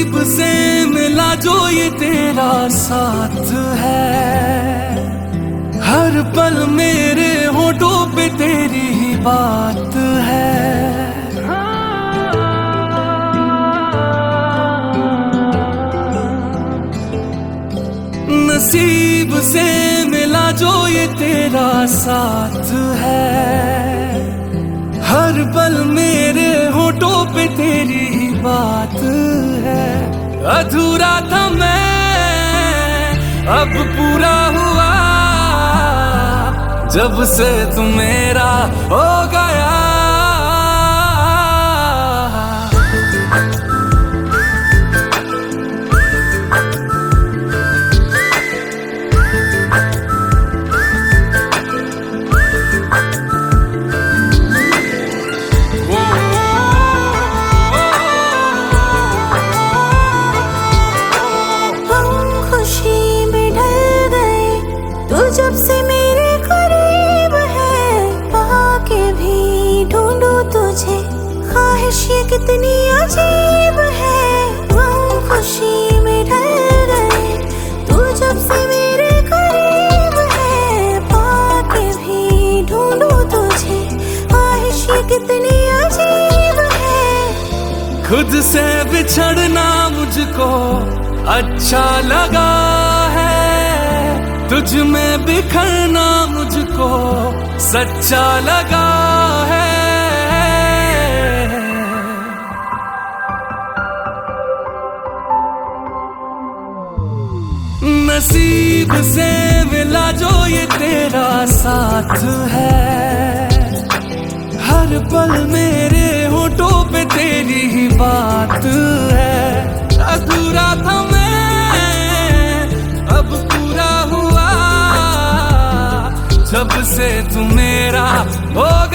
नसीब से मिला जो ये तेरा साथ है, हर पल मेरे होठों पे तेरी ही बात है। नसीब से मिला जो ये तेरा साथ है, हर पल मेरे होठों पे तेरी ही बात है। अधूरा था मैं अब पूरा हुआ, जब से तू मेरा हो गया। जब से मेरे करीब है, पाके भी ढूंढू तुझे, ख्वाहिश ये कितनी अजीब है। हम खुशी में ढल गए, तू जब से मेरे करीब है, पाके भी ढूंढू तुझे, ख्वाहिश ये कितनी अजीब है। खुद से बिछड़ना मुझको अच्छा लगा है, तुझ में बिखरना मुझको सच्चा लगा है। नसीब से मिला जो ये तेरा साथ है, हर पल मेरे होठों पे तेरी ही बात है। अधूरा था मैं अब पूरा हुआ, जब से तू मेरा हो